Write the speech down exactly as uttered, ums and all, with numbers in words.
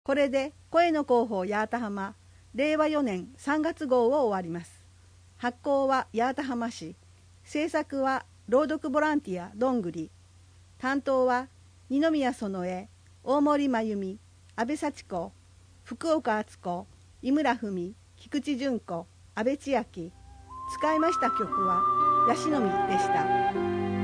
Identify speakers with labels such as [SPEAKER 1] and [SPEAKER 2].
[SPEAKER 1] これで声の広報八幡浜れいわよねんさんがつ号を終わります。発行は八幡浜市、制作は朗読ボランティアどんぐり、担当は二宮園江、大森真由美、安倍幸子、福岡敦子、井村文、菊池純子、安倍千秋。使いました曲はヤシの実でした。